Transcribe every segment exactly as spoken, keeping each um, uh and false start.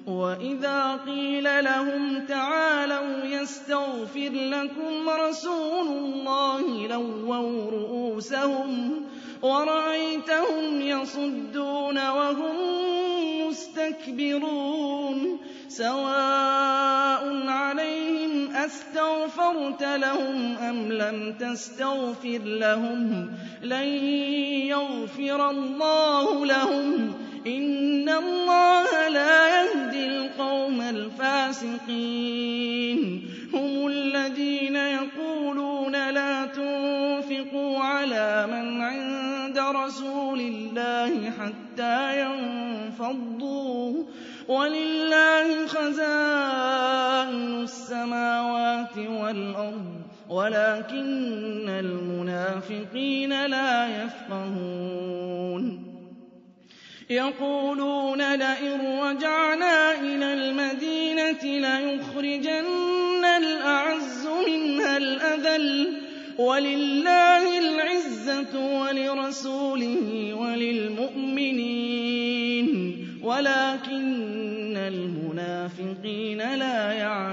وَإِذَا قِيلَ لَهُمْ تَعَالَوْا يَسْتَغْفِرْ لَكُمْ رَسُولُ اللَّهِ لَوَّوْا رُءُوسَهُمْ وَرَأَيْتَهُمْ يَصُدُّونَ وَهُم مُّسْتَكْبِرُونَ سَوَاءٌ عَلَيْهِمْ أَسْتَغْفَرْتَ لَهُمْ أَمْ لَمْ تَسْتَغْفِرْ لَهُمْ لَن يَغْفِرَ اللَّهُ لَهُمْ ۚ إِنَّ اللَّهَ لَا يَهْدِي الْقَوْمَ الْفَاسِقِينَ هُمُ الَّذِينَ يَقُولُونَ لَا تُنفِقُوا عَلَىٰ مَنْ عِندَ رَسُولِ اللَّهِ حَتَّىٰ يَنفَضُّوا ۗ وَلِلَّهِ خَزَائِنُ السَّمَاوَاتِ وَالْأَرْضِ وَلَٰكِنَّ الْمُنَافِقِينَ لَا يَفْقَهُونَ يَقُولُونَ لَئِن رَّجَعْنَا إِلَى الْمَدِينَةِ لَيُخْرِجَنَّ الْأَعَزُّ مِنْهَا الْأَذَلَّ ۚ وَلِلَّهِ الْعِزَّةُ وَلِرَسُولِهِ وَلِلْمُؤْمِنِينَ وَلَٰكِنَّ الْمُنَافِقِينَ لَا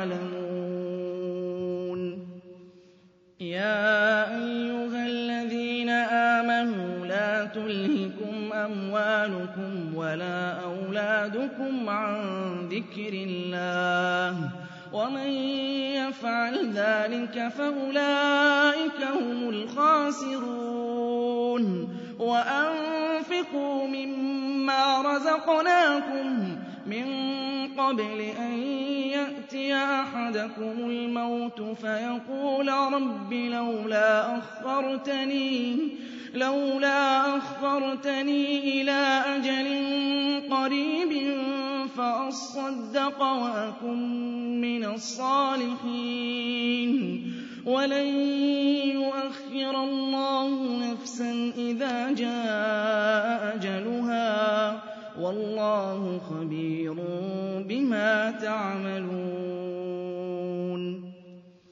يَعْلَمُونَ يَا أَيُّهَا الَّذِينَ آمَنُوا لَا تُلْهِكُمْ أَمْوَالُكُمْ وَلَا أَوْلَادُكُمْ عَن ذِكْرِ اللَّهِ ۚ وَمَن يَفْعَلْ ذَٰلِكَ فَأُولَٰئِكَ هُمُ الْخَاسِرُونَ وَأَنفِقُوا مِمَّا رَزَقْنَاكُم مِّن قَبْلِ أَن يَأْتِيَ أَحَدَكُمُ الْمَوْتُ فَيَقُولَ رَبِّ لَوْلَا أَخَّرْتَنِي لولا أخرتني إلى أجل قريب فأصدق وأكن من الصالحين ولن يؤخر الله نفسا إذا جاء أجلها والله خبير بما تعملون